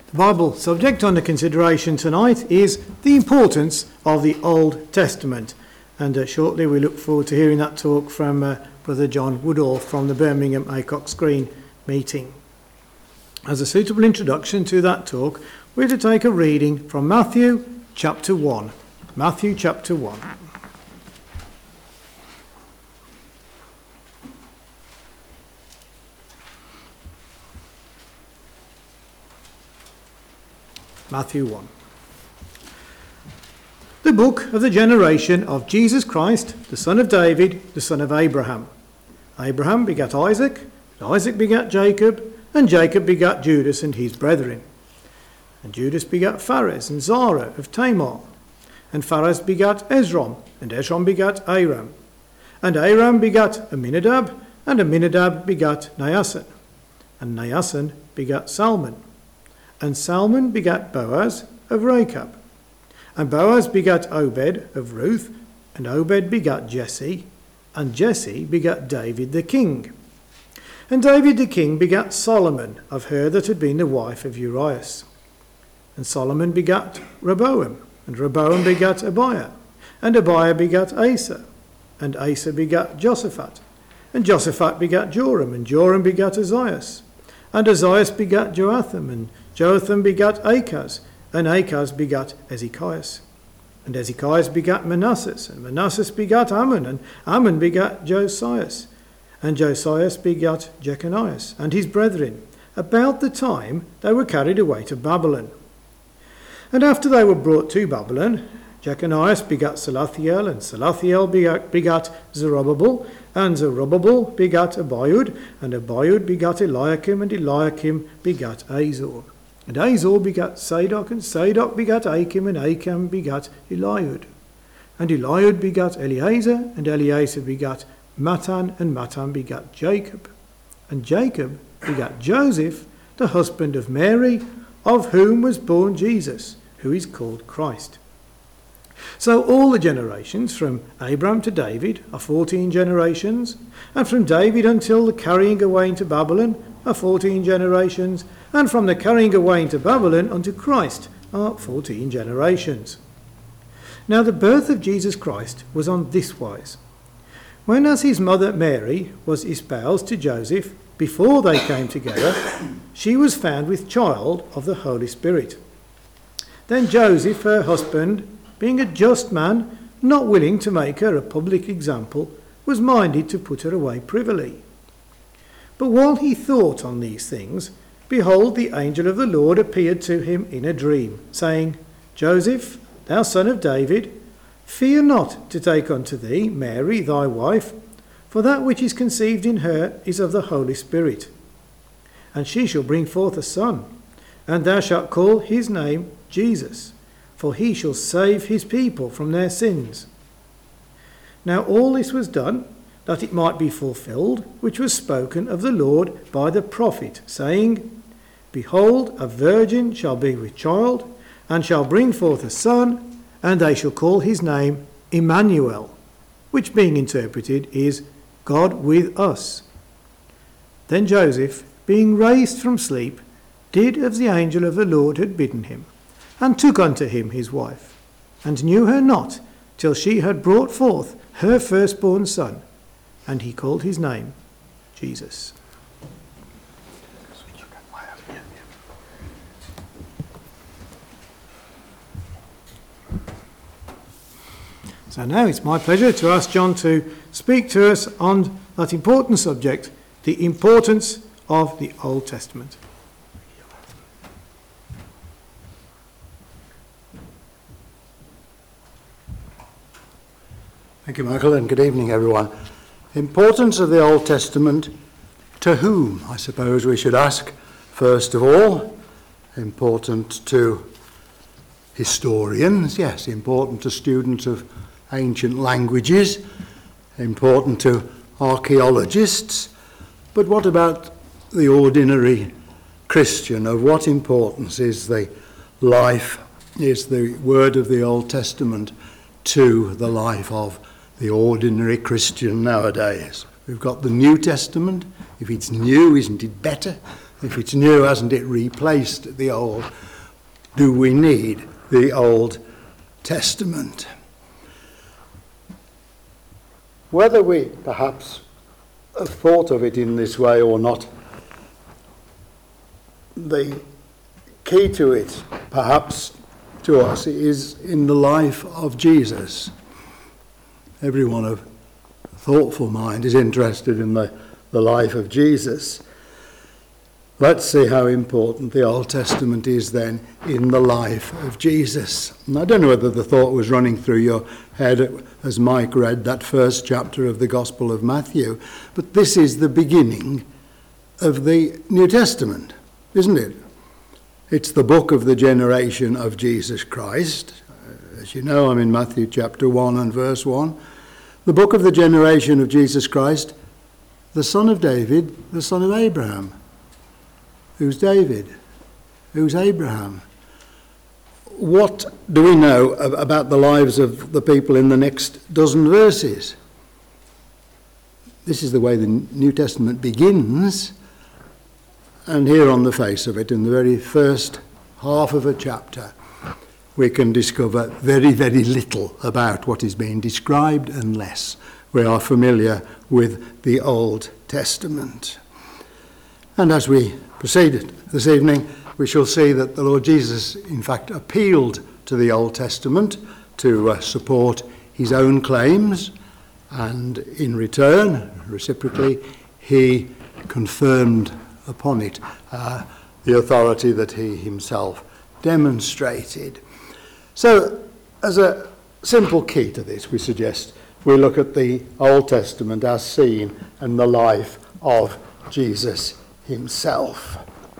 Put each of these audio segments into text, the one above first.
The Bible subject under consideration tonight is the importance of the Old Testament. And shortly we look forward to hearing that talk from Brother John Woodall from the Birmingham Acox Green meeting. As a suitable introduction to that talk, we're to take a reading from Matthew chapter 1. Matthew chapter 1. Matthew 1. The book of the generation of Jesus Christ, the son of David, the son of Abraham. Abraham begat Isaac, and Isaac begat Jacob, and Jacob begat Judas and his brethren. And Judas begat Phares and Zara of Tamar. And Phares begat Esrom, and Esrom begat Aram. And Aram begat Aminadab, and Aminadab begat Naasson. And Naasson begat Salmon. And Salmon begat Boaz of Rechab. And Boaz begat Obed of Ruth, and Obed begat Jesse, and Jesse begat David the king. And David the king begat Solomon of her that had been the wife of Urias. And Solomon begat Rehoboam, and Rehoboam begat Abiah, and Abiah begat Asa, and Asa begat Josaphat, and Josaphat begat Joram, and Joram begat Azias, and Azias begat Joatham, and Joatham begat Achaz, and Achaz begat Ezekias. And Ezekias begat Manasseh, and Manasseh begat Ammon, and Ammon begat Josias, and Josias begat Jechonias, and his brethren, about the time they were carried away to Babylon. And after they were brought to Babylon, Jechonias begat Salathiel, and Salathiel begat Zerubbabel, and Zerubbabel begat Abiud, and Abiud begat Eliakim, and Eliakim begat Azor. And Azor begat Sadoc, and Sadoc begat Achim, and Achim begat Eliud. And Eliud begat Eleazar, and Eleazar begat Matan, and Matan begat Jacob. And Jacob begat Joseph, the husband of Mary, of whom was born Jesus, who is called Christ. So all the generations from Abram to David are 14 generations, and from David until the carrying away into Babylon are 14 generations, and from the carrying away into Babylon unto Christ are 14 generations. Now the birth of Jesus Christ was on this wise. When as his mother Mary was espoused to Joseph, before they came together, she was found with child of the Holy Spirit. Then Joseph, her husband, being a just man, not willing to make her a public example, was minded to put her away privily. But while he thought on these things, behold, the angel of the Lord appeared to him in a dream, saying, Joseph, thou son of David, fear not to take unto thee Mary thy wife, for that which is conceived in her is of the Holy Spirit. And she shall bring forth a son, and thou shalt call his name Jesus, for he shall save his people from their sins. Now all this was done, that it might be fulfilled, which was spoken of the Lord by the prophet, saying, Behold, a virgin shall be with child, and shall bring forth a son, and they shall call his name Emmanuel, which being interpreted is God with us. Then Joseph, being raised from sleep, did as the angel of the Lord had bidden him, and took unto him his wife, and knew her not till she had brought forth her firstborn son, and he called his name Jesus. So now it's my pleasure to ask John to speak to us on that important subject, the importance of the Old Testament. Thank you, Michael, and good evening, everyone. Importance of the Old Testament to whom, I suppose we should ask. First of all, important to historians, yes, important to students of ancient languages, important to archaeologists, but what about the ordinary Christian? Of what importance is the life, is the word of the Old Testament to the life of the ordinary Christian nowadays? We've got the New Testament. If it's new, isn't it better? If it's new, hasn't it replaced the old? Do we need the Old Testament? Whether we perhaps have thought of it in this way or not, the key to it, perhaps to us, is in the life of Jesus. Everyone of thoughtful mind is interested in the life of Jesus. Let's see how important the Old Testament is then in the life of Jesus. And I don't know whether the thought was running through your head as Mike read that first chapter of the Gospel of Matthew, but this is the beginning of the New Testament, isn't it? It's the book of the generation of Jesus Christ. As you know, I'm in Matthew chapter 1 and verse 1. The book of the generation of Jesus Christ, the son of David, the son of Abraham. Who's David? Who's Abraham? What do we know about the lives of the people in the next dozen verses? This is the way the New Testament begins. And here on the face of it, in the very first half of a chapter, we can discover very, very little about what is being described unless we are familiar with the Old Testament. And as we proceed this evening, we shall see that the Lord Jesus, in fact, appealed to the Old Testament to support his own claims, and in return, reciprocally, he confirmed upon it the authority that he himself demonstrated. So, as a simple key to this, we suggest we look at the Old Testament as seen in the life of Jesus himself.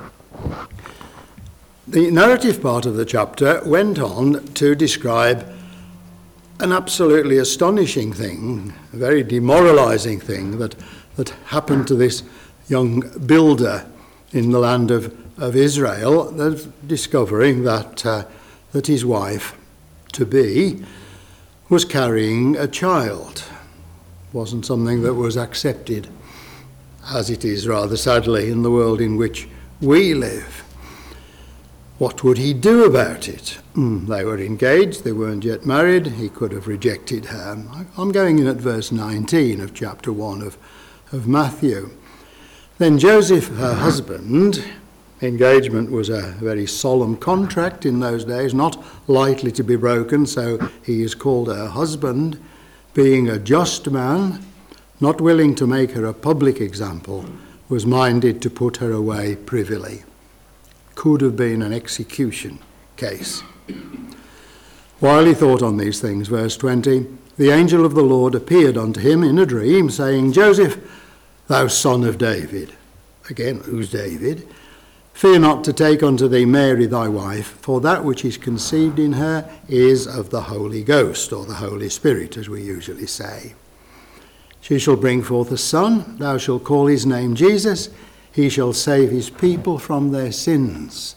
The narrative part of the chapter went on to describe an absolutely astonishing thing, a very demoralizing thing that happened to this young builder in the land of Israel, discovering that his wife-to-be was carrying a child. It wasn't something that was accepted, as it is rather sadly in the world in which we live. What would he do about it? They were engaged, they weren't yet married, he could have rejected her. I'm going in at verse 19 of chapter 1 of Matthew. Then Joseph, her husband, engagement was a very solemn contract in those days, not lightly to be broken, so he is called her husband, being a just man, not willing to make her a public example, was minded to put her away privily. Could have been an execution case. While he thought on these things, verse 20, the angel of the Lord appeared unto him in a dream, saying, Joseph, thou son of David. Again, who's David? Fear not to take unto thee Mary thy wife, for that which is conceived in her is of the Holy Ghost, or the Holy Spirit, as we usually say. She shall bring forth a son, thou shalt call his name Jesus. He shall save his people from their sins.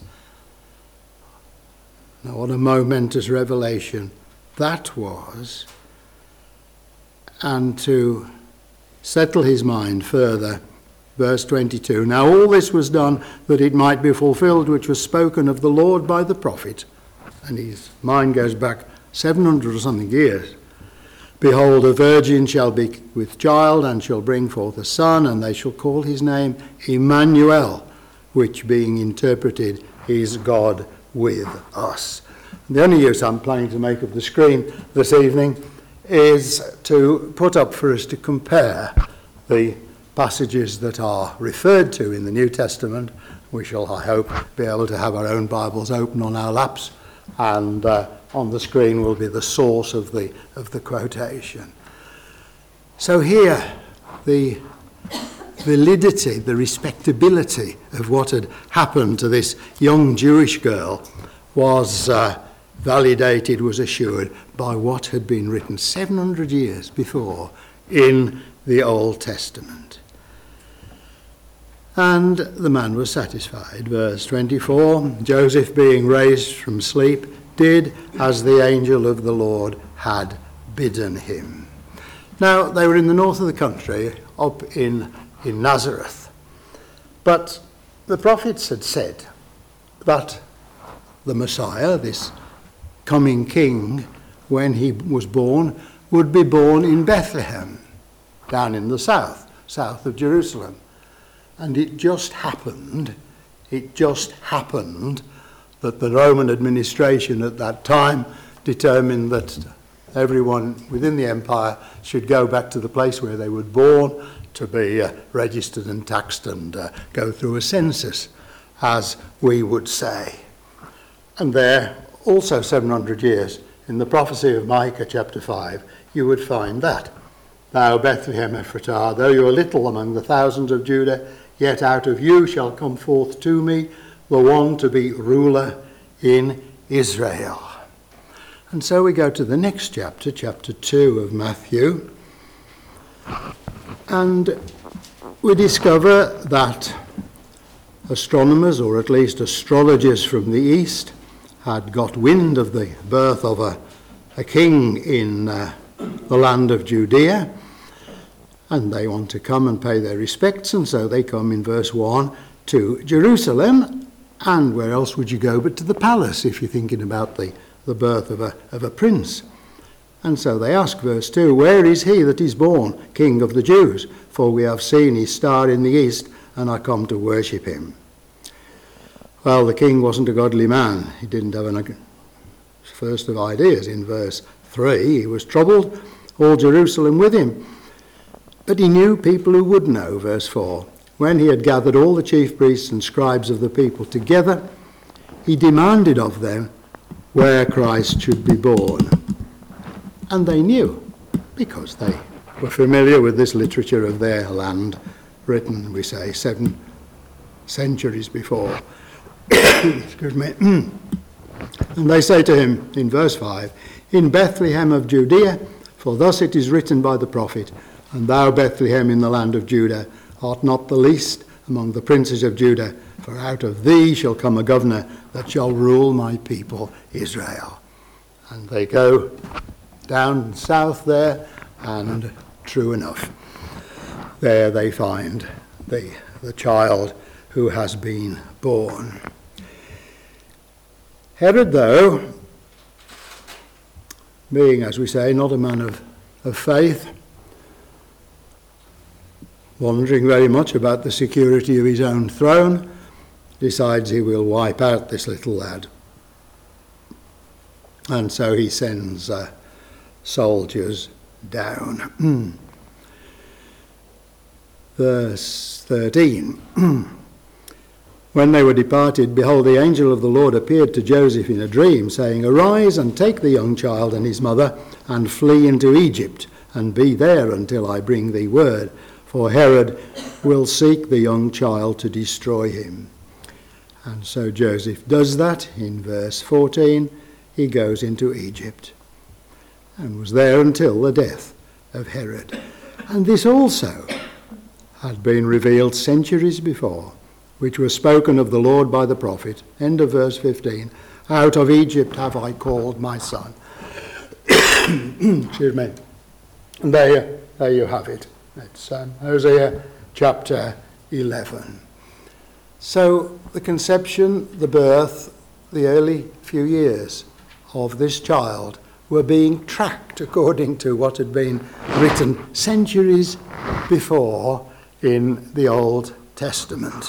Now, what a momentous revelation that was. And to settle his mind further, verse 22, now all this was done that it might be fulfilled, which was spoken of the Lord by the prophet. And his mind goes back 700 or something years. Behold, a virgin shall be with child, and shall bring forth a son, and they shall call his name Emmanuel, which being interpreted is God with us. The only use I'm planning to make of the screen this evening is to put up for us to compare the passages that are referred to in the New Testament. We shall, I hope, be able to have our own Bibles open on our laps, and on the screen will be the source of the quotation. So here, the validity, the respectability of what had happened to this young Jewish girl was validated, was assured by what had been written 700 years before in the Old Testament. And the man was satisfied. Verse 24, Joseph being raised from sleep did as the angel of the Lord had bidden him. Now, they were in the north of the country, up in Nazareth. But the prophets had said that the Messiah, this coming king, when he was born, would be born in Bethlehem, down in the south of Jerusalem. And it just happened that the Roman administration at that time determined that everyone within the empire should go back to the place where they were born to be registered and taxed and go through a census, as we would say. And there, also 700 years, in the prophecy of Micah chapter 5, you would find that. Thou Bethlehem Ephratah, though you are little among the thousands of Judah, yet out of you shall come forth to me the one to be ruler in Israel. And so we go to the next chapter, chapter 2 of Matthew, and we discover that astronomers, or at least astrologers from the east, had got wind of the birth of a king in the land of Judea, and they want to come and pay their respects, and so they come in verse 1 to Jerusalem. And where else would you go but to the palace if you're thinking about the birth of a prince? And so they ask, verse 2, where is he that is born King of the Jews? For we have seen his star in the east and are come to worship him. Well, the king wasn't a godly man. He didn't have a first of ideas. In verse 3, he was troubled, all Jerusalem with him. But he knew people who would know, verse 4. When he had gathered all the chief priests and scribes of the people together, he demanded of them where Christ should be born. And they knew, because they were familiar with this literature of their land, written, we say, 7 centuries before. Excuse me. And they say to him in verse 5, in Bethlehem of Judea, for thus it is written by the prophet, and thou, Bethlehem, in the land of Judah, art not the least among the princes of Judah, for out of thee shall come a governor that shall rule my people Israel. And they go down south there, and true enough, there they find the child who has been born. Herod, though, being, as we say, not a man of faith, wondering very much about the security of his own throne, decides he will wipe out this little lad. And so he sends soldiers down. Verse 13. When they were departed, behold, the angel of the Lord appeared to Joseph in a dream, saying, arise and take the young child and his mother, and flee into Egypt, and be there until I bring thee word. For Herod will seek the young child to destroy him. And so Joseph does that. In verse 14, he goes into Egypt and was there until the death of Herod. And this also had been revealed centuries before, which was spoken of the Lord by the prophet. End of verse 15. Out of Egypt have I called my son. Excuse me. And there you have it. It's Hosea chapter 11. So the conception, the birth, the early few years of this child were being tracked according to what had been written centuries before in the Old Testament.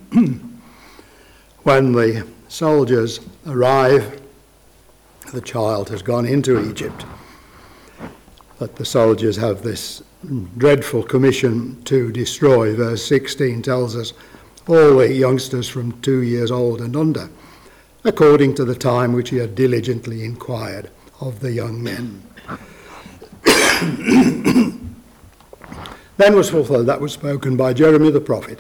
When the soldiers arrive, the child has gone into Egypt. But the soldiers have this dreadful commission to destroy. Verse 16 tells us all the youngsters from 2 years old and under, according to the time which he had diligently inquired of the young men. Then was fulfilled that was spoken by Jeremiah the prophet.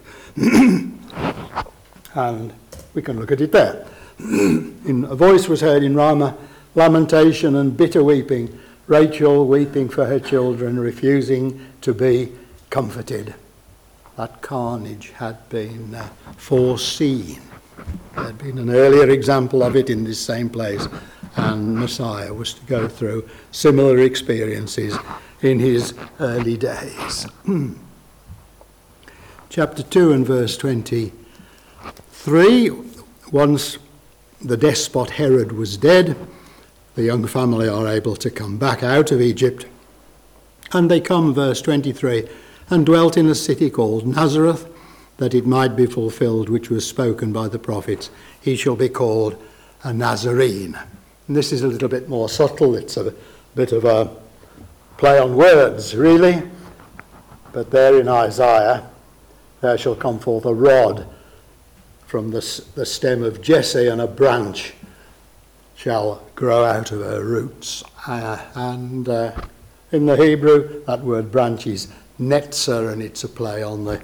And we can look at it there. A voice was heard in Ramah, lamentation and bitter weeping, Rachel weeping for her children, refusing to be comforted. That carnage had been foreseen. There had been an earlier example of it in this same place, and Messiah was to go through similar experiences in his early days. Chapter 2 and verse 23. 3, once the despot Herod was dead, the young family are able to come back out of Egypt. And they come, verse 23, and dwelt in a city called Nazareth, that it might be fulfilled which was spoken by the prophets, he shall be called a Nazarene. And this is a little bit more subtle. It's a bit of a play on words, really. But there in Isaiah, there shall come forth a rod from the stem of Jesse, and a branch shall grow out of her roots. And in the Hebrew, that word branch is netzer, and it's a play on the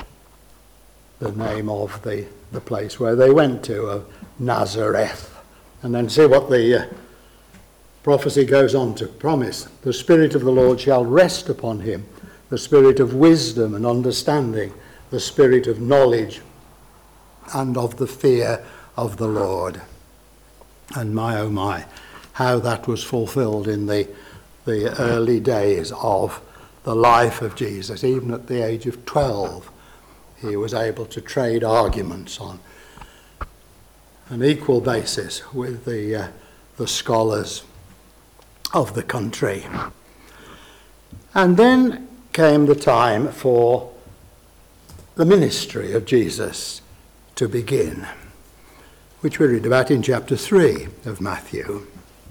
name of the place where they went to, of Nazareth. And then see what the prophecy goes on to promise. The Spirit of the Lord shall rest upon him, the Spirit of wisdom and understanding, the Spirit of knowledge and of the fear of the Lord. And my, oh my, how that was fulfilled in the early days of the life of Jesus. Even at the age of 12, he was able to trade arguments on an equal basis with the scholars of the country. And then came the time for the ministry of Jesus to begin, which we read about in chapter 3 of Matthew.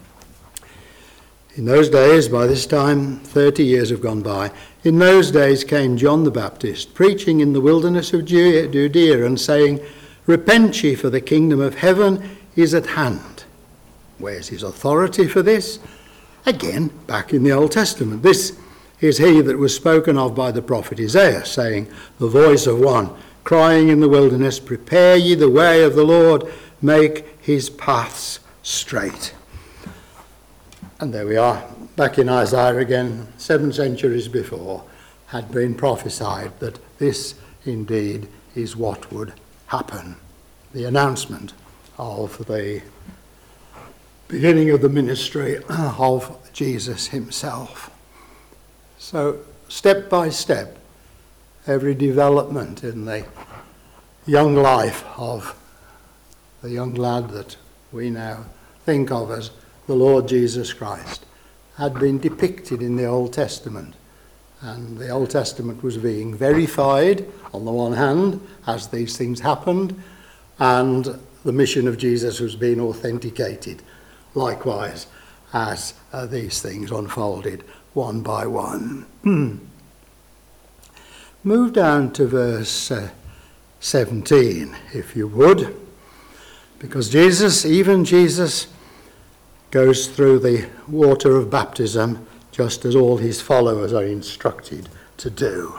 In those days, by this time 30 years have gone by, in those days came John the Baptist, preaching in the wilderness of Judea and saying, repent ye, for the kingdom of heaven is at hand. Where's his authority for this? Again, back in the Old Testament. This is he that was spoken of by the prophet Isaiah, saying, the voice of one crying in the wilderness, prepare ye the way of the Lord, make his paths straight. And there we are, back in Isaiah again, 7 centuries before, had been prophesied that this indeed is what would happen. The announcement of the beginning of the ministry of Jesus himself. So step by step, every development in the young life of the young lad that we now think of as the Lord Jesus Christ had been depicted in the Old Testament. And the Old Testament was being verified on the one hand as these things happened, and the mission of Jesus was being authenticated likewise as these things unfolded one by one. Move down to verse 17, if you would, because Jesus, even Jesus, goes through the water of baptism just as all his followers are instructed to do.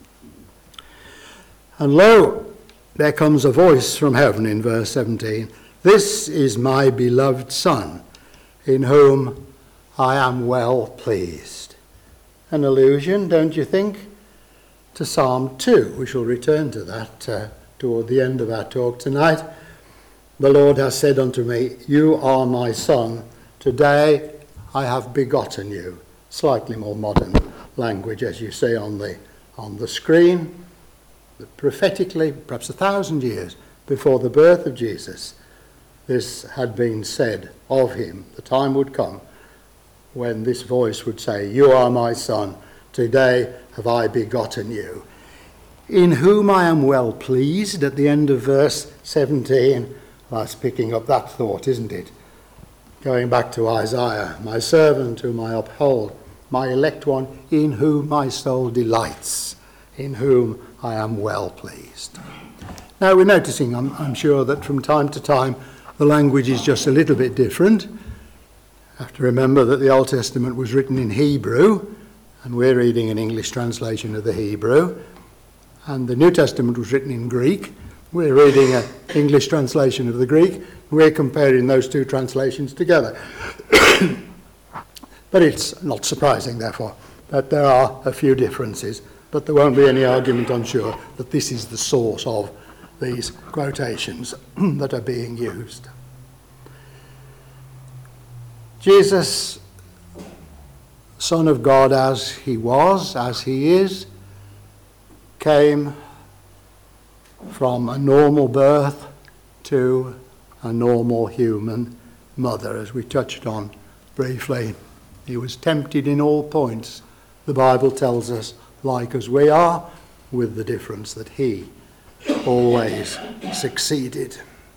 And lo, there comes a voice from heaven in verse 17, this is my beloved Son, in whom I am well pleased. An allusion, don't you think, to Psalm 2. We shall return to that toward the end of our talk tonight. The Lord has said unto me, you are my Son, today I have begotten you. Slightly more modern language, as you see on the screen. But prophetically, perhaps 1,000 years before the birth of Jesus, this had been said of him. The time would come when this voice would say, you are my Son, today have I begotten you. In whom I am well pleased, at the end of verse 17. That's picking up that thought, isn't it? Going back to Isaiah, my servant whom I uphold, my elect one, in whom my soul delights, in whom I am well pleased. Now we're noticing, I'm sure, that from time to time the language is just a little bit different. You have to remember that the Old Testament was written in Hebrew, and we're reading an English translation of the Hebrew, and the New Testament was written in Greek. We're reading an English translation of the Greek. We're comparing those two translations together. But it's not surprising, therefore, that there are a few differences, but there won't be any argument, I'm sure, that this is the source of these quotations that are being used. Jesus, Son of God as he was, as he is, came from a normal birth to a normal human mother, as we touched on briefly. He was tempted in all points, the Bible tells us, like as we are, with the difference that he always succeeded.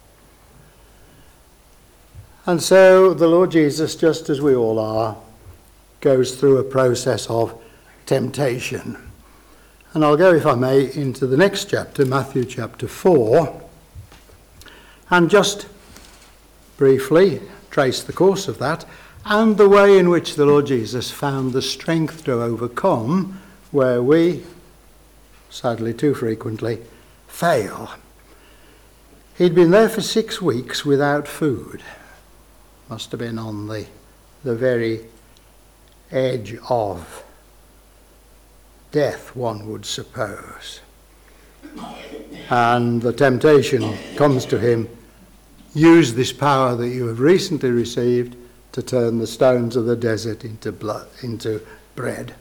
And so the Lord Jesus, just as we all are, goes through a process of temptation. And I'll go, if I may, into the next chapter, Matthew chapter 4, and just briefly trace the course of that and the way in which the Lord Jesus found the strength to overcome where we, sadly too frequently, fail. He'd been there for 6 weeks without food. Must have been on the very edge of death, one would suppose. And the temptation comes to him, use this power that you have recently received to turn the stones of the desert into bread.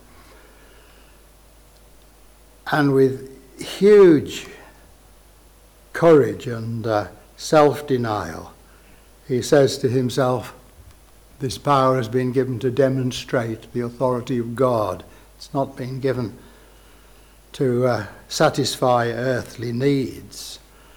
And with huge courage and self-denial, he says to himself, this power has been given to demonstrate the authority of God. It's not been given to satisfy earthly needs.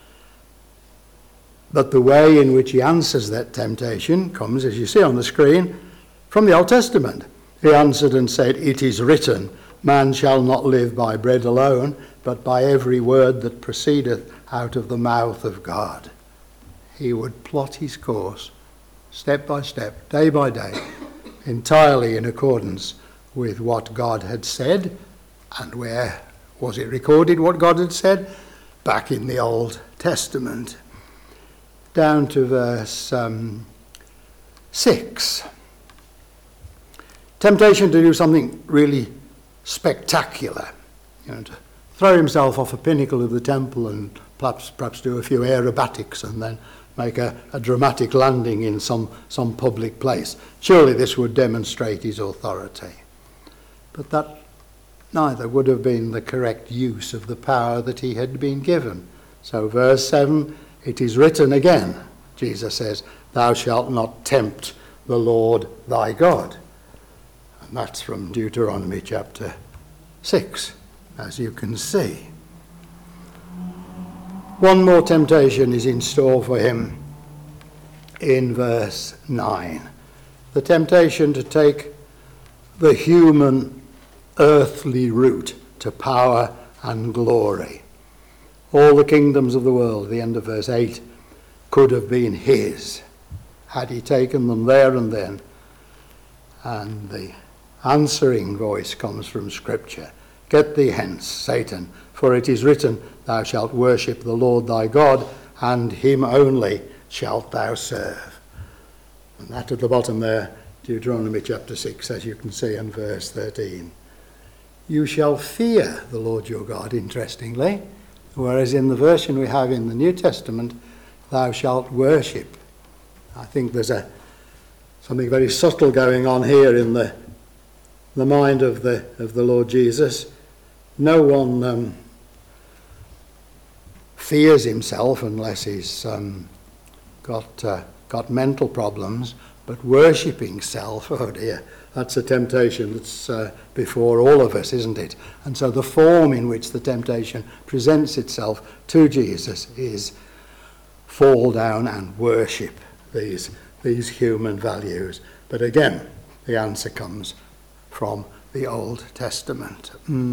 But the way in which he answers that temptation comes, as you see on the screen, from the Old Testament. He answered and said, it is written, man shall not live by bread alone, but by every word that proceedeth out of the mouth of God. He would plot his course, step by step, day by day, entirely in accordance with what God had said. And where was it recorded what God had said? Back in the Old Testament. Down to verse 6. Temptation to do something really spectacular, to throw himself off a pinnacle of the temple and perhaps do a few aerobatics and then make a dramatic landing in some public place. Surely this would demonstrate his authority. But that neither would have been the correct use of the power that he had been given. So verse 7, it is written again, Jesus says, thou shalt not tempt the Lord thy God. And that's from Deuteronomy chapter 6, as you can see. One more temptation is in store for him in verse 9. The temptation to take the human earthly route to power and glory. All the kingdoms of the world, the end of verse 8, could have been his had he taken them there and then. And the answering voice comes from Scripture. Get thee hence, Satan, for it is written, thou shalt worship the Lord thy God, and him only shalt thou serve. And that at the bottom there, Deuteronomy chapter 6, as you can see in verse 13. You shall fear the Lord your God, interestingly, whereas in the version we have in the New Testament, thou shalt worship. I think there's something very subtle going on here in the mind of the Lord Jesus. No one fears himself unless he's got mental problems, but worshipping self, oh dear, that's a temptation that's before all of us, isn't it? And so the form in which the temptation presents itself to Jesus is fall down and worship these human values. But again, the answer comes from the Old Testament.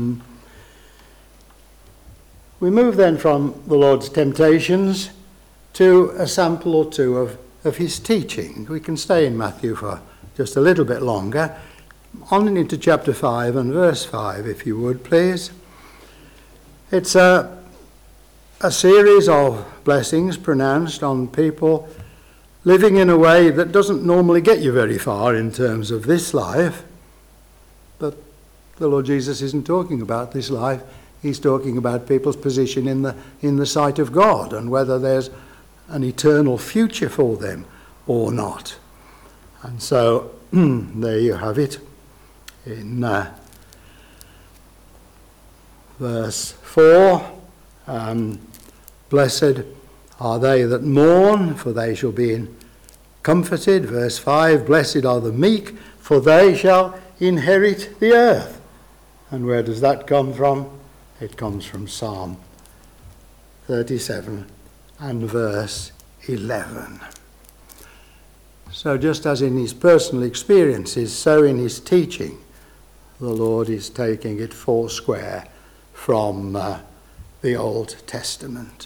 We move then from the Lord's temptations to a sample or two of his teaching. We can stay in Matthew for just a little bit longer. On into chapter 5 and verse 5, if you would, please. It's a series of blessings pronounced on people living in a way that doesn't normally get you very far in terms of this life. But the Lord Jesus isn't talking about this life. He's talking about people's position in the sight of God and whether there's an eternal future for them or not. And so there you have it in verse 4. Blessed are they that mourn, for they shall be comforted. Verse 5, blessed are the meek, for they shall inherit the earth. And where does that come from? It comes from Psalm 37 and verse 11. So just as in his personal experiences, so in his teaching, the Lord is taking it foursquare from the Old Testament.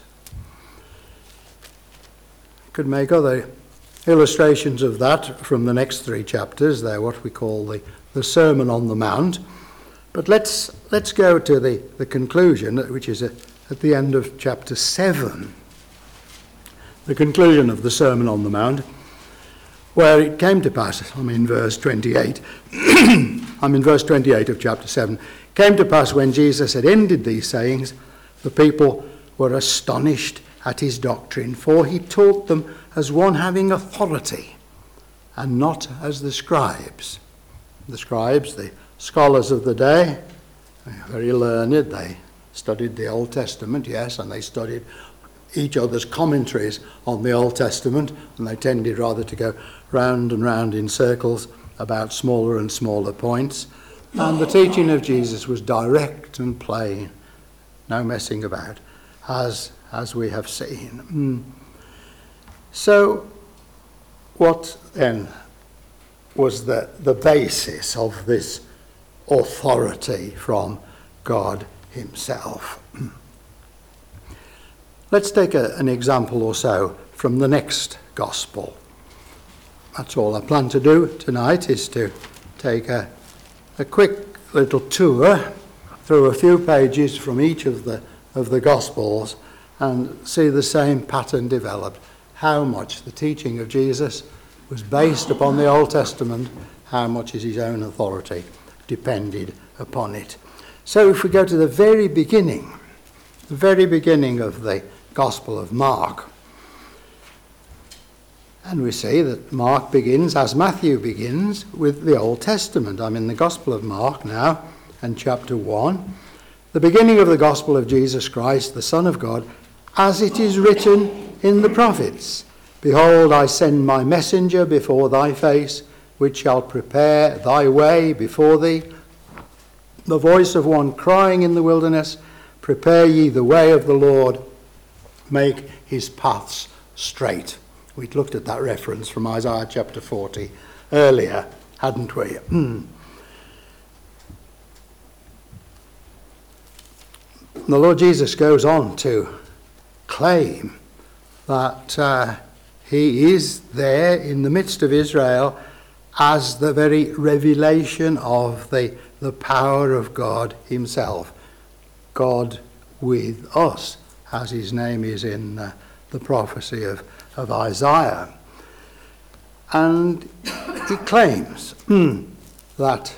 Could make other illustrations of that from the next three chapters. They're what we call the Sermon on the Mount. But let's go to the conclusion, which is at the end of chapter 7. The conclusion of the Sermon on the Mount, where it came to pass, I'm in verse 28, I'm in verse 28 of chapter 7, came to pass when Jesus had ended these sayings, the people were astonished at his doctrine, for he taught them as one having authority, and not as the scribes. The scribes, the scholars of the day, very learned, they studied the Old Testament, yes, and they studied each other's commentaries on the Old Testament, and they tended rather to go round and round in circles about smaller and smaller points. And the teaching of Jesus was direct and plain, no messing about, as we have seen. So what then was the basis of this authority from God himself? Let's take an example or so from the next gospel. That's all I plan to do tonight, is to take a quick little tour through a few pages from each of the gospels and see the same pattern developed. How much the teaching of Jesus was based upon the Old Testament, how much is his own authority depended upon it. So if we go to the very beginning of the Gospel of Mark, and we see that Mark begins, as Matthew begins, with the Old Testament. I'm in the Gospel of Mark now, and chapter 1. The beginning of the Gospel of Jesus Christ, the Son of God, as it is written in the prophets. Behold, I send my messenger before thy face, which shall prepare thy way before thee. The voice of one crying in the wilderness, prepare ye the way of the Lord, make his paths straight. We'd looked at that reference from Isaiah chapter 40 earlier, hadn't we? The Lord Jesus goes on to claim that he is there in the midst of Israel as the very revelation of the power of God himself. God with us, as his name is in the prophecy of Isaiah. And he claims that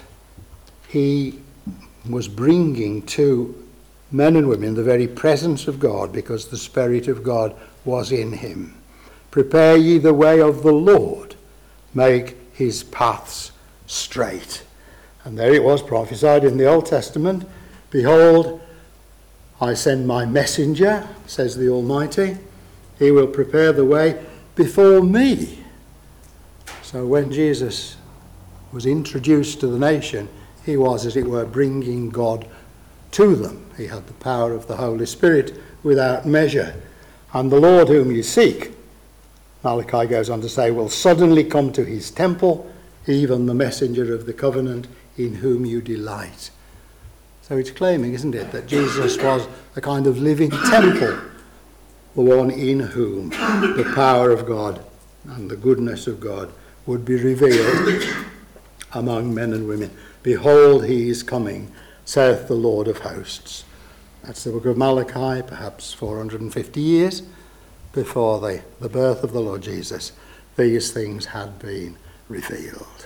he was bringing to men and women the very presence of God, because the Spirit of God was in him. Prepare ye the way of the Lord, make his paths straight. And there it was prophesied in the Old Testament, behold, I send my messenger, says the Almighty, he will prepare the way before me. So when Jesus was introduced to the nation, he was, as it were, bringing God to them. He had the power of the Holy Spirit without measure. And the Lord whom you seek, Malachi goes on to say, will suddenly come to his temple, even the messenger of the covenant in whom you delight. So it's claiming, isn't it, that Jesus was a kind of living temple, the one in whom the power of God and the goodness of God would be revealed among men and women. Behold, he is coming, saith the Lord of hosts. That's the book of Malachi, perhaps 450 years before the birth of the Lord Jesus. These things had been revealed.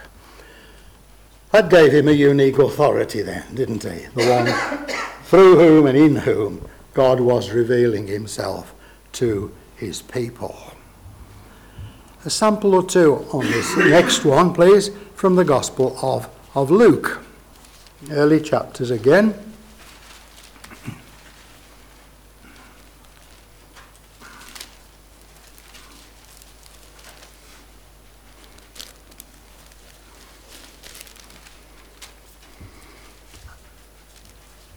That gave him a unique authority then, didn't he? The one through whom and in whom God was revealing himself to his people. A sample or two on this next one, please, from the Gospel of Luke. Early chapters again.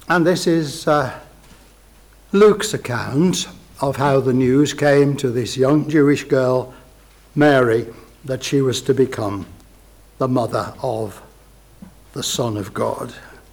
And this is Luke's account of how the news came to this young Jewish girl, Mary, that she was to become the mother of the Son of God.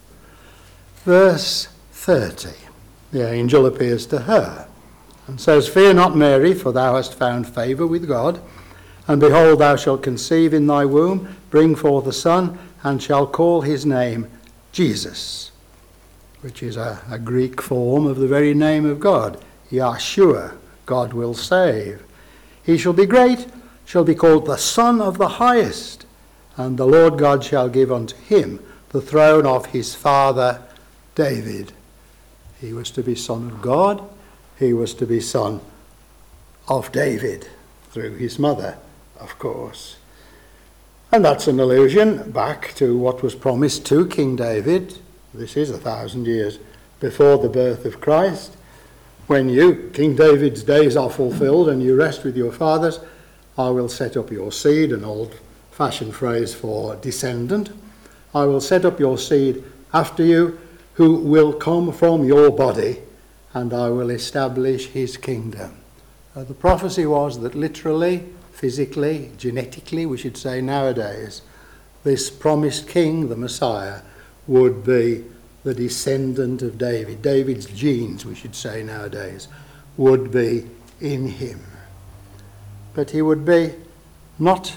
Verse 30, the angel appears to her and says, "Fear not, Mary, for thou hast found favour with God. And behold, thou shalt conceive in thy womb, bring forth a son, and shall call his name Jesus," which is a Greek form of the very name of God, Yahshua, God will save. "He shall be great, shall be called the Son of the Highest, and the Lord God shall give unto him the throne of his father David." He was to be son of God. He was to be son of David through his mother, of course. And that's an allusion back to what was promised to King David. This is 1,000 years before the birth of Christ. "When you, King David's days are fulfilled and you rest with your fathers, I will set up your seed," an old-fashioned phrase for descendant. "I will set up your seed after you, who will come from your body, and I will establish his kingdom." The prophecy was that literally, physically, genetically, we should say nowadays, this promised king, the Messiah, would be the descendant of David. David's genes, we should say nowadays, would be in him. But he would be not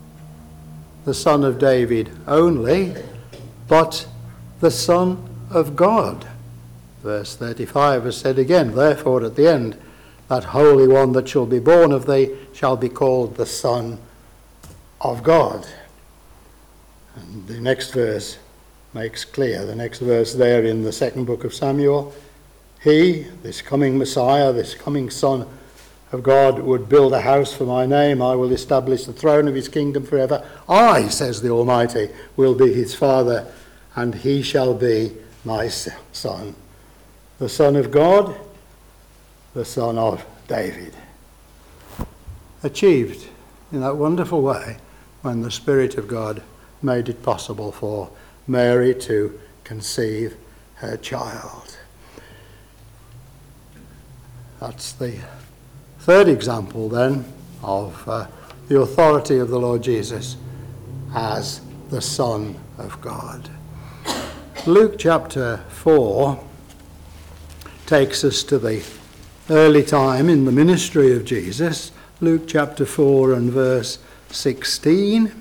the son of David only, but the Son of God. Verse 35 is said again, "Therefore at the end, that Holy One that shall be born of thee shall be called the Son of God." And the next verse makes clear, the next verse there in the second book of Samuel, "He," this coming Messiah, this coming Son of God, "would build a house for my name. I will establish the throne of his kingdom forever. I, says the Almighty, will be his father, and he shall be my son." The Son of God, the Son of David. Achieved in that wonderful way when the Spirit of God made it possible for Mary to conceive her child. That's the third example then of the authority of the Lord Jesus as the Son of God. Luke chapter 4 takes us to the early time in the ministry of Jesus. Luke chapter 4 and verse 16.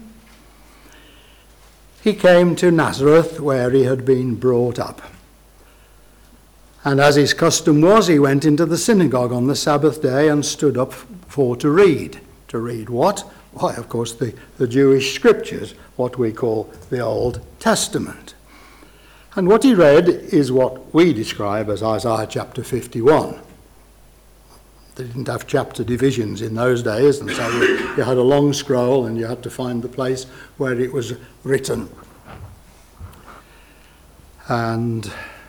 "He came to Nazareth, where he had been brought up. And as his custom was, he went into the synagogue on the Sabbath day and stood up for to read." To read what? Why, of course, the Jewish scriptures, what we call the Old Testament. And what he read is what we describe as Isaiah chapter 51. They didn't have chapter divisions in those days, and so you had a long scroll and you had to find the place where it was written. And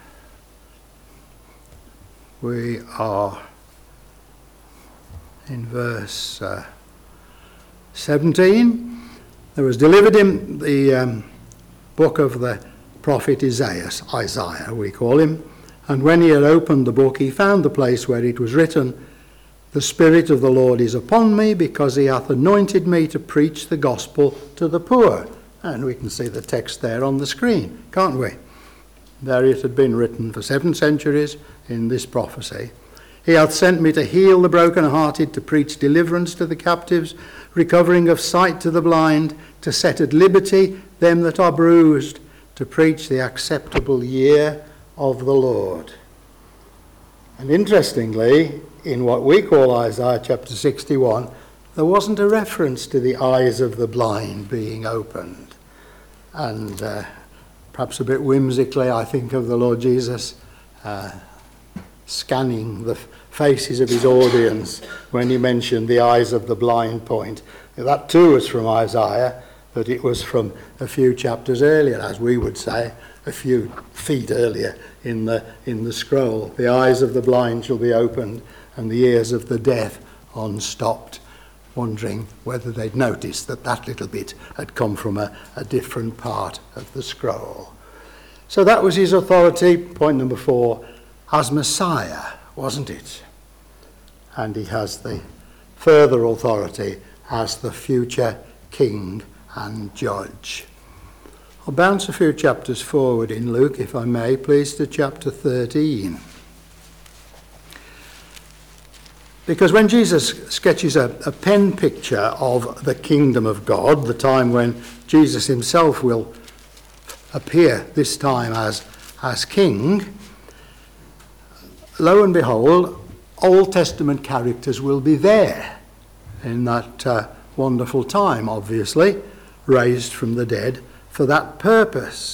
we are in verse 17. "There was delivered him the book of the prophet Isaiah we call him, and when he had opened the book, he found the place where it was written, 'The Spirit of the Lord is upon me, because he hath anointed me to preach the gospel to the poor.'" And we can see the text there on the screen, can't we? There it had been written for 7 centuries in this prophecy. "He hath sent me to heal the brokenhearted, to preach deliverance to the captives, recovering of sight to the blind, to set at liberty them that are bruised, to preach the acceptable year of the Lord." And interestingly, in what we call Isaiah chapter 61, there wasn't a reference to the eyes of the blind being opened. And perhaps a bit whimsically, I think of the Lord Jesus scanning the faces of his audience when he mentioned the eyes of the blind point. That too was from Isaiah, but it was from a few chapters earlier, as we would say, a few feet earlier in the scroll. "The eyes of the blind shall be opened, and the ears of the deaf unstopped," wondering whether they'd noticed that little bit had come from a different part of the scroll. So that was his authority, point number 4, as Messiah, wasn't it? And he has the further authority as the future king and judge. I'll bounce a few chapters forward in Luke, if I may, please, to chapter 13. Because when Jesus sketches a pen picture of the kingdom of God, the time when Jesus himself will appear this time as king, lo and behold, Old Testament characters will be there in that wonderful time, obviously, raised from the dead for that purpose.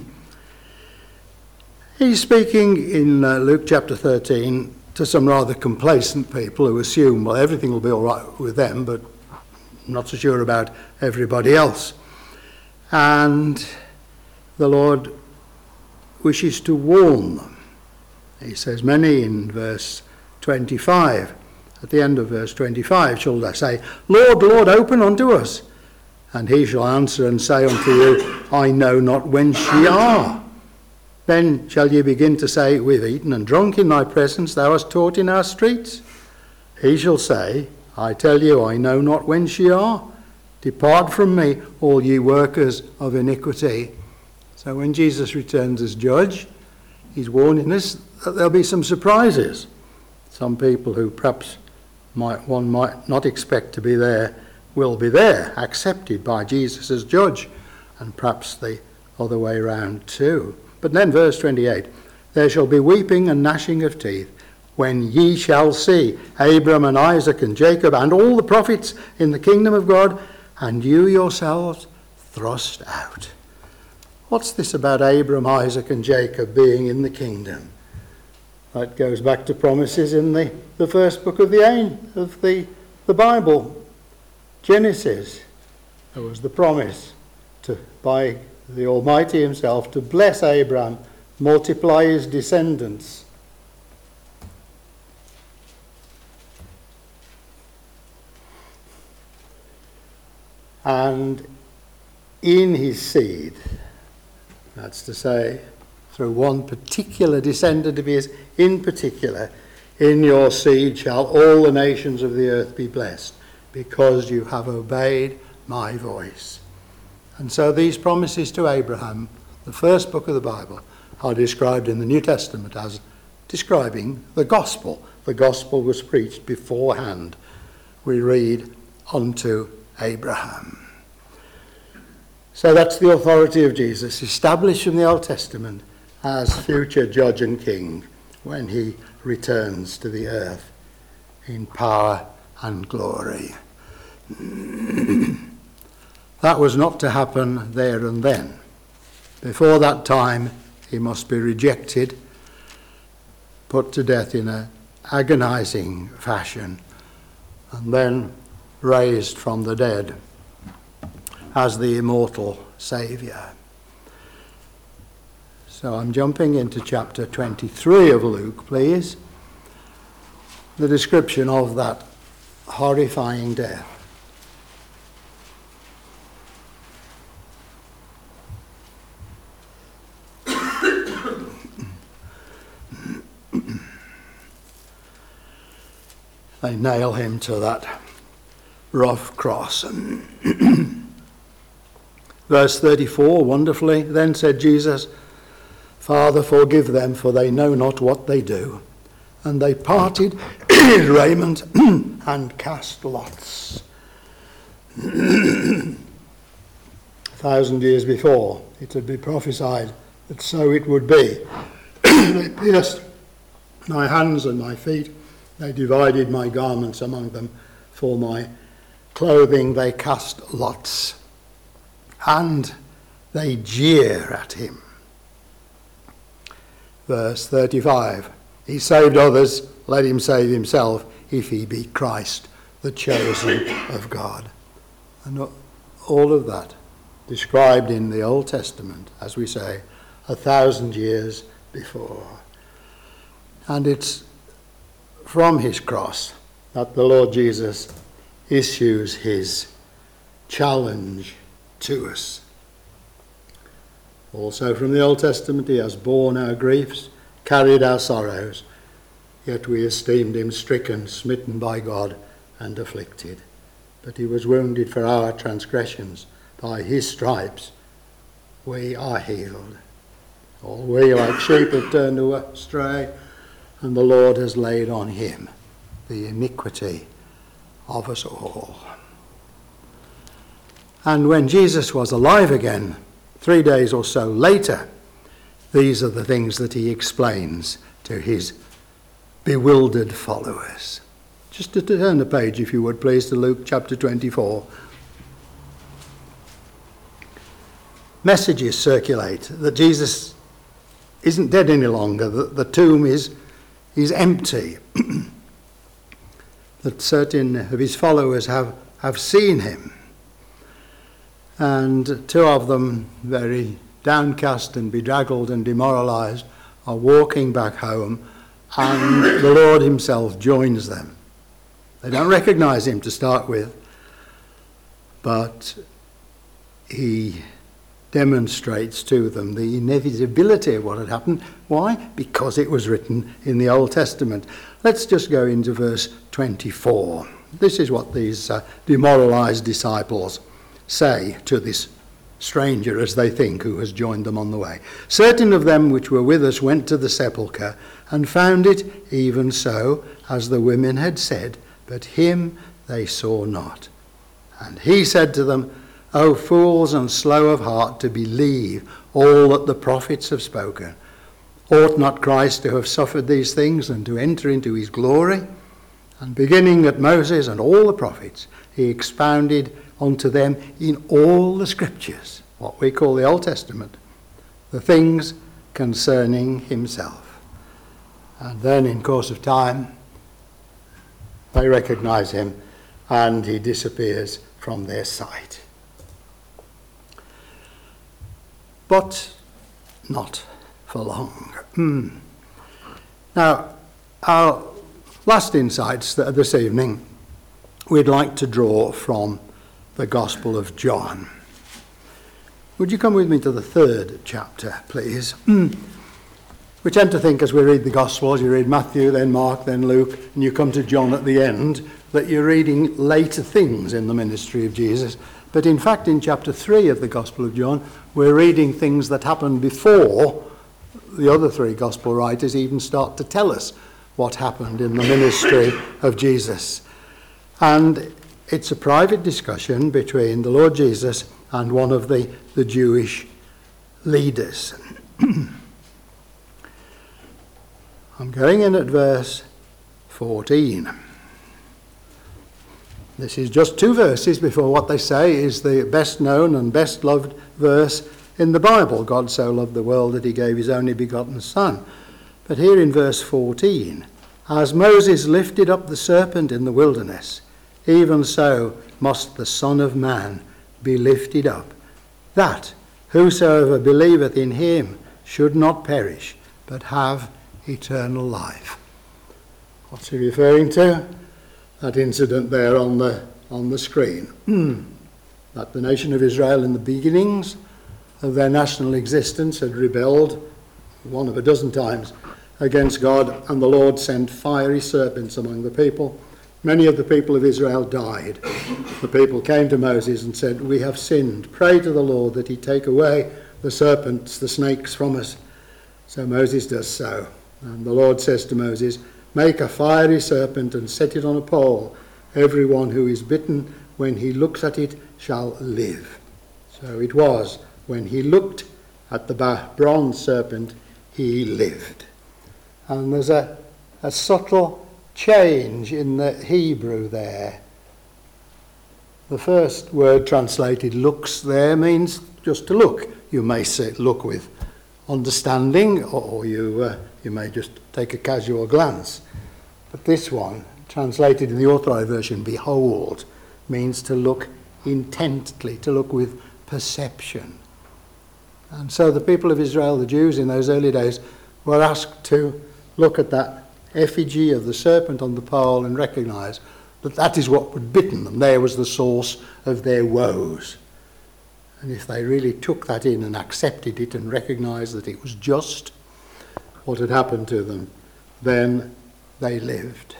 He's speaking in Luke chapter 13 to some rather complacent people who assume, well, everything will be all right with them, but not so sure about everybody else. And the Lord wishes to warn them. He says, many in verse 25, at the end of verse 25, shall they say, Lord, Lord, open unto us. And he shall answer and say unto you, I know not whence ye are. Then shall ye begin to say, we've eaten and drunk in thy presence, thou hast taught in our streets. He shall say, I tell you, I know not whence ye are. Depart from me, all ye workers of iniquity. So when Jesus returns as judge, he's warning us that there'll be some surprises. Some people who perhaps one might not expect to be there will be there, accepted by Jesus as judge, and perhaps the other way round too. But then verse 28, there shall be weeping and gnashing of teeth when ye shall see Abraham and Isaac and Jacob and all the prophets in the kingdom of God, and you yourselves thrust out. What's this about Abraham, Isaac and Jacob being in the kingdom? That goes back to promises in the first book of the Bible, Genesis. There was the promise by the Almighty himself to bless Abraham, multiply his descendants. And in his seed, that's to say, through one particular descendant of his, in particular, in your seed shall all the nations of the earth be blessed, because you have obeyed my voice. And so these promises to Abraham, the first book of the Bible, are described in the New Testament as describing the gospel. The gospel was preached beforehand. We read, unto Abraham. So that's the authority of Jesus, established in the Old Testament as future judge and king when he returns to the earth in power and glory. That was not to happen there and then. Before that time, he must be rejected, put to death in an agonizing fashion, and then raised from the dead as the immortal Saviour. So I'm jumping into chapter 23 of Luke, please. The description of that horrifying death. They nail him to that rough cross. Verse 34, wonderfully, then said Jesus, Father, forgive them, for they know not what they do. And they parted his raiment and cast lots. 1,000 years before, it had been prophesied that so it would be. They pierced my hands and my feet. They divided my garments among them. For my clothing they cast lots. And they jeer at him. Verse 35. He saved others, let him save himself, if he be Christ, the chosen of God. And all of that described in the Old Testament, as we say, 1,000 years before. And it's from his cross that the Lord Jesus issues his challenge to us. Also from the Old Testament, he has borne our griefs, carried our sorrows, yet we esteemed him stricken, smitten by God, and afflicted. But he was wounded for our transgressions. By his stripes we are healed. All we like sheep have turned astray, and the Lord has laid on him the iniquity of us all. And when Jesus was alive again, 3 days or so later, these are the things that he explains to his bewildered followers. Just to turn the page, if you would please, to Luke chapter 24. Messages circulate that Jesus isn't dead any longer, that the tomb is empty, that certain of his followers have seen him. And 2 of them, very downcast and bedraggled and demoralised, are walking back home, and the Lord himself joins them. They don't recognise him to start with, but he demonstrates to them the inevitability of what had happened. Why? Because it was written in the Old Testament. Let's just go into verse 24. This is what these demoralised disciples say to this stranger, as they think, who has joined them on the way. Certain of them which were with us went to the sepulchre, and found it even so, as the women had said, but him they saw not. And he said to them, O fools and slow of heart to believe all that the prophets have spoken. Ought not Christ to have suffered these things and to enter into his glory? And beginning at Moses and all the prophets, he expounded unto them in all the scriptures, what we call the Old Testament, the things concerning himself. And then in course of time, they recognise him, and he disappears from their sight. But not for long. Now, our last insights this evening, we'd like to draw from the Gospel of John. Would you come with me to the 3rd chapter, please? We tend to think as we read the Gospels, you read Matthew, then Mark, then Luke, and you come to John at the end, that you're reading later things in the ministry of Jesus. But in fact, in chapter 3 of the Gospel of John, we're reading things that happened before the other 3 Gospel writers even start to tell us what happened in the ministry of Jesus. And it's a private discussion between the Lord Jesus and one of the Jewish leaders. I'm going in at verse 14. This is just 2 verses before what they say is the best known and best loved verse in the Bible. God so loved the world that he gave his only begotten Son. But here in verse 14, as Moses lifted up the serpent in the wilderness, even so must the Son of Man be lifted up, that whosoever believeth in him should not perish, but have eternal life. What's he referring to? That incident there on the screen. That the nation of Israel in the beginnings of their national existence had rebelled 1 of a dozen times against God, and the Lord sent fiery serpents among the people. Many of the people of Israel died. The people came to Moses and said, "We have sinned. Pray to the Lord that he take away the serpents, the snakes from us." So Moses does so. And the Lord says to Moses, "Make a fiery serpent and set it on a pole. Everyone who is bitten, when he looks at it, shall live." So it was, when he looked at the bronze serpent, he lived. And there's a subtle change in the Hebrew there. The first word translated looks there means just to look. You may say look with understanding, or you may just take a casual glance. But this one, translated in the Authorized Version, behold, means to look intently, to look with perception. And so the people of Israel, the Jews in those early days, were asked to look at that effigy of the serpent on the pole and recognise that that is what had bitten them. There was the source of their woes. And if they really took that in and accepted it and recognised that it was just what had happened to them, then they lived.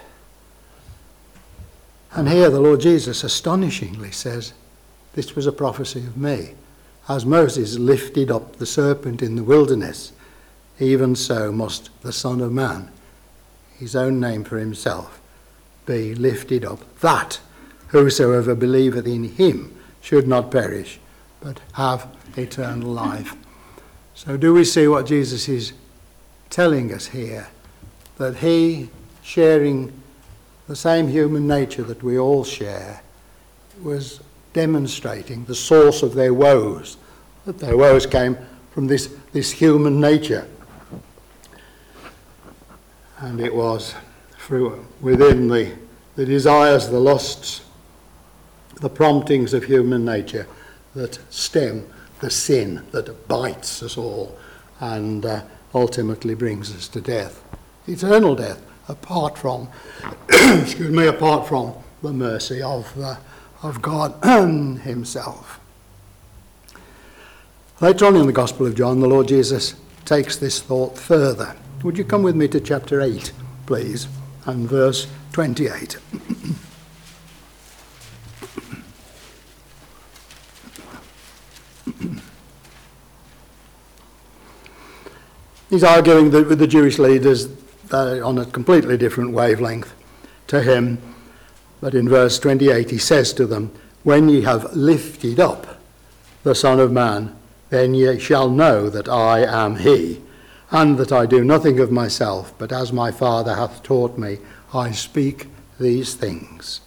And here the Lord Jesus astonishingly says, this was a prophecy of me. As Moses lifted up the serpent in the wilderness, even so must the Son of Man, his own name for himself, be lifted up, that whosoever believeth in him should not perish, but have eternal life. So do we see what Jesus is telling us here? That he, sharing the same human nature that we all share, was demonstrating the source of their woes, that their woes came from this human nature. And it was within the desires, the lusts, the promptings of human nature that stem the sin that bites us all and ultimately brings us to death, eternal death, apart from apart from the mercy of God himself. Later on in the Gospel of John, the Lord Jesus takes this thought further. Would you come with me to chapter 8, please, and verse 28. He's arguing with the Jewish leaders on a completely different wavelength to him. But in verse 28 he says to them, when ye have lifted up the Son of Man, then ye shall know that I am he, and that I do nothing of myself, but as my Father hath taught me, I speak these things.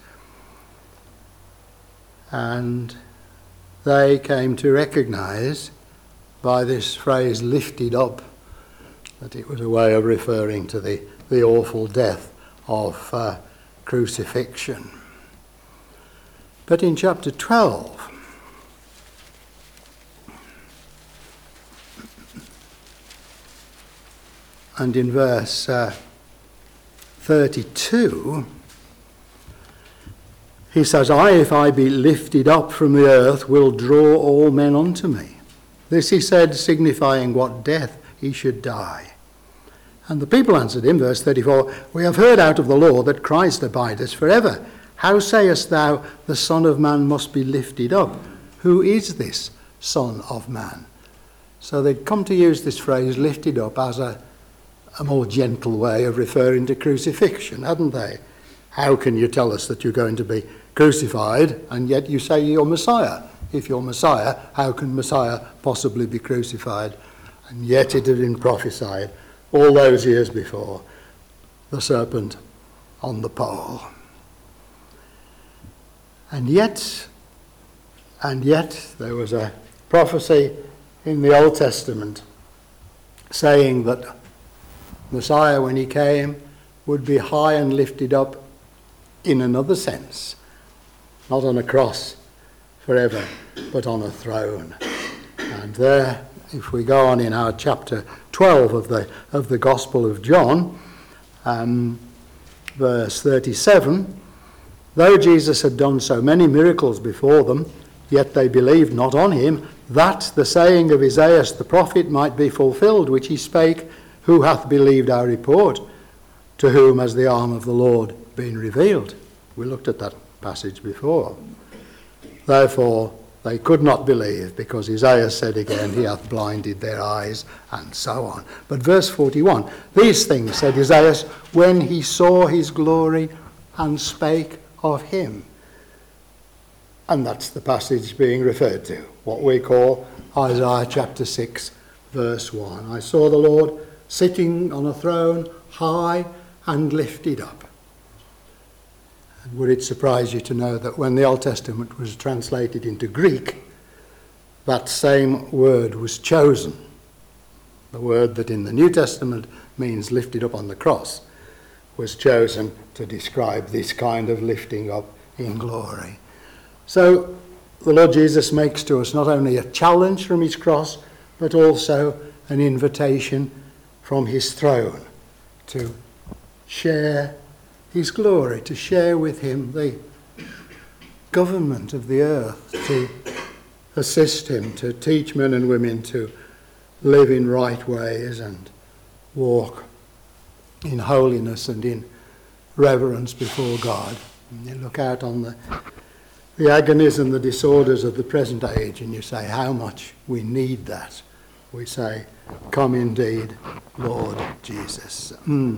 And they came to recognise by this phrase, lifted up, that it was a way of referring to the awful death of crucifixion. But in chapter 12, and in verse 32, he says, if I be lifted up from the earth, will draw all men unto me. This he said, signifying what death he should die. And the people answered him, verse 34, we have heard out of the law that Christ abideth forever. How sayest thou, the Son of Man must be lifted up? Who is this Son of Man? So they'd come to use this phrase, lifted up, as a more gentle way of referring to crucifixion, hadn't they? How can you tell us that you're going to be crucified, and yet you say you're Messiah? If you're Messiah, how can Messiah possibly be crucified? And yet it had been prophesied all those years before, the serpent on the pole. And yet there was a prophecy in the Old Testament saying that Messiah, when he came, would be high and lifted up in another sense, not on a cross forever, but on a throne. And there, if we go on in our chapter 12 of the Gospel of John, verse 37, though Jesus had done so many miracles before them, yet they believed not on him, that the saying of Isaiah the prophet might be fulfilled, which he spake, who hath believed our report? To whom has the arm of the Lord been revealed? We looked at that passage before. Therefore, they could not believe, because Isaiah said again, he hath blinded their eyes, and so on. But verse 41, these things said Isaiah when he saw his glory and spake of him. And that's the passage being referred to, what we call Isaiah chapter 6, verse 1. I saw the Lord sitting on a throne, high and lifted up. And would it surprise you to know that when the Old Testament was translated into Greek, that same word was chosen. The word that in the New Testament means lifted up on the cross was chosen to describe this kind of lifting up in glory. So the Lord Jesus makes to us not only a challenge from his cross, but also an invitation from his throne to share his glory, to share with him the government of the earth, to assist him to teach men and women to live in right ways and walk in holiness and in reverence before God. And you look out on the agonies and the disorders of the present age and you say how much we need that. We say, come indeed, Lord Jesus.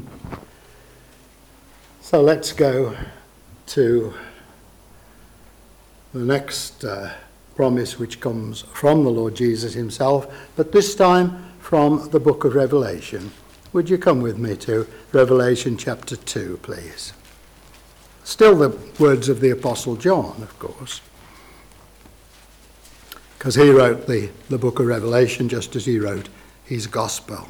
So let's go to the next promise which comes from the Lord Jesus himself, but this time from the book of Revelation. Would you come with me to Revelation chapter 2, please? Still the words of the Apostle John, of course, because he wrote the book of Revelation just as he wrote his gospel.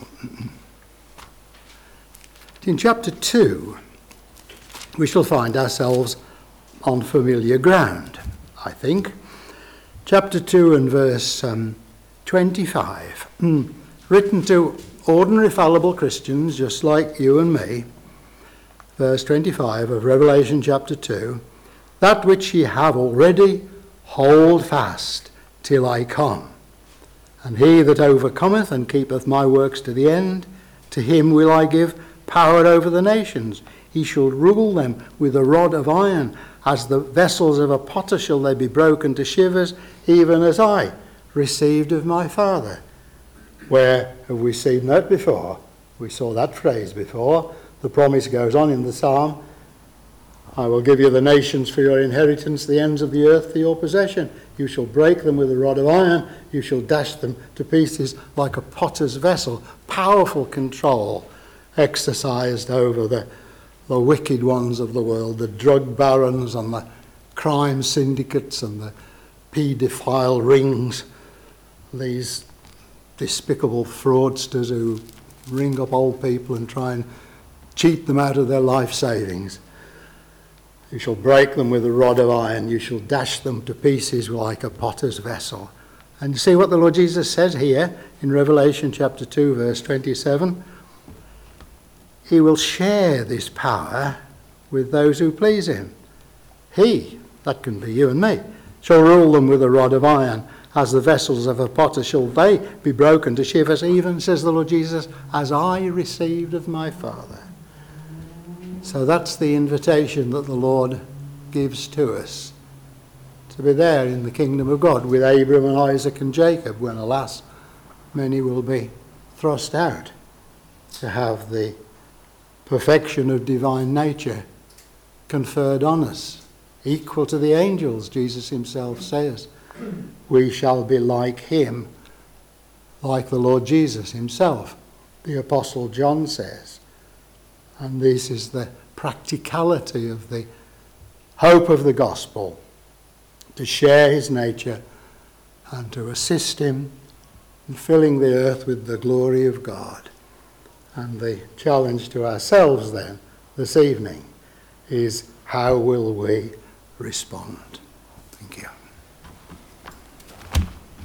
In chapter 2, we shall find ourselves on familiar ground, I think. Chapter 2 and verse 25, written to ordinary fallible Christians just like you and me. Verse 25 of Revelation chapter 2, that which ye have already hold fast till I come. And he that overcometh and keepeth my works to the end, to him will I give power over the nations. He shall rule them with a rod of iron. As the vessels of a potter shall they be broken to shivers, even as I received of my Father. Where have we seen that before? We saw that phrase before. The promise goes on in the psalm, I will give you the nations for your inheritance, the ends of the earth for your possession. You shall break them with a rod of iron. You shall dash them to pieces like a potter's vessel. Powerful control exercised over the wicked ones of the world, the drug barons and the crime syndicates and the paedophile rings, these despicable fraudsters who ring up old people and try and cheat them out of their life savings. You shall break them with a rod of iron. You shall dash them to pieces like a potter's vessel. And you see what the Lord Jesus says here in Revelation chapter 2, verse 27. He will share this power with those who please him. He, that can be you and me, shall rule them with a rod of iron. As the vessels of a potter shall they be broken to shivers, even, says the Lord Jesus, as I received of my Father. So that's the invitation that the Lord gives to us, to be there in the kingdom of God with Abraham and Isaac and Jacob, when, alas, many will be thrust out, to have the perfection of divine nature conferred on us, equal to the angels, Jesus himself says. We shall be like him, like the Lord Jesus himself, the Apostle John says. And this is the practicality of the hope of the gospel, to share his nature and to assist him in filling the earth with the glory of God. And the challenge to ourselves then, this evening, is how will we respond? Thank you.